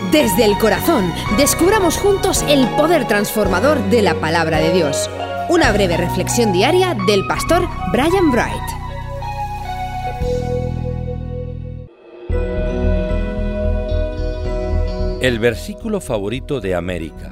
Desde el corazón, descubramos juntos el poder transformador de la palabra de Dios. Una breve reflexión diaria del pastor Brian Bright. El versículo favorito de América.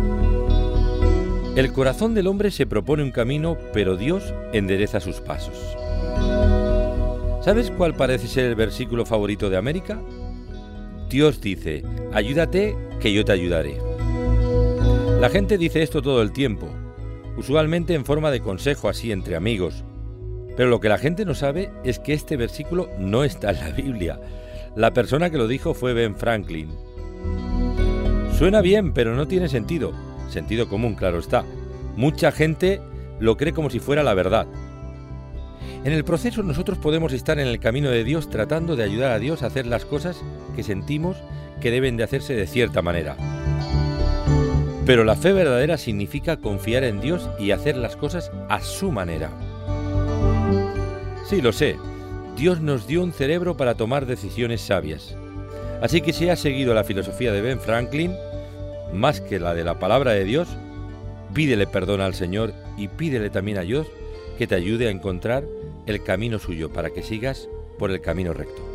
El corazón del hombre se propone un camino, pero Dios endereza sus pasos. ¿Sabes cuál parece ser el versículo favorito de América? Dios dice: ayúdate, que yo te ayudaré. La gente dice esto todo el tiempo, usualmente en forma de consejo así entre amigos. Pero lo que la gente no sabe es que este versículo no está en la Biblia. La persona que lo dijo fue Ben Franklin. Suena bien, pero no tiene sentido. Sentido común, claro está. Mucha gente lo cree como si fuera la verdad. En el proceso nosotros podemos estar en el camino de Dios tratando de ayudar a Dios a hacer las cosas que sentimos que deben de hacerse de cierta manera. Pero la fe verdadera significa confiar en Dios y hacer las cosas a su manera. Sí, lo sé. Dios nos dio un cerebro para tomar decisiones sabias. Así que si has seguido la filosofía de Ben Franklin, más que la de la palabra de Dios, pídele perdón al Señor y pídele también a Dios que te ayude a encontrar el camino suyo para que sigas por el camino recto.